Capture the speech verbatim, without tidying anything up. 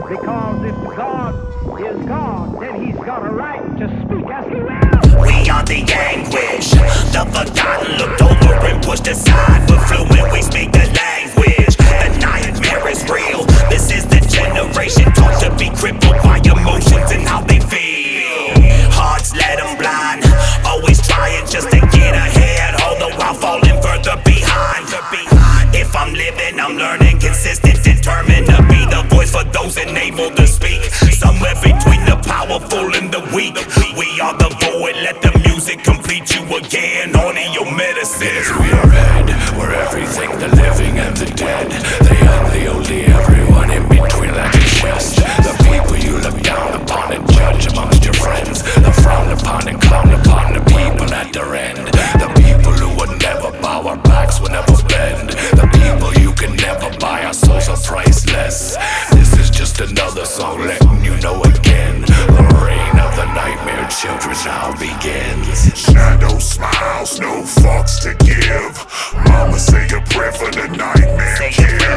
Because if God is God, then he's got a right to speak as he will. We are the anguish, the forgotten, looked over and pushed aside. We're fluent, we speak the language. The nightmare is real. This is the generation taught to be crippled by emotions and how they feel. Hearts let them blind, always trying just to get ahead, all the while falling further behind. If I'm living, I'm learning, consistent, determined to be the voice for those unable to speak. Somewhere between the powerful and the weak, we are the void, let the music complete you again. Audio medicine. Through your head, we're everything, the living and the dead. The young, the old, the everyone in between like a chest. The people you look down upon and judge amongst your friends. The frown upon and clown upon the people at their end. The people who would never bow, our backs will never bend. The people you can never buy, our souls are priceless. This is just another song letting you know again. The reign of the nightmare children now begins. Shadow smiles, no fucks to give. Mama say a prayer for the nightmare kid.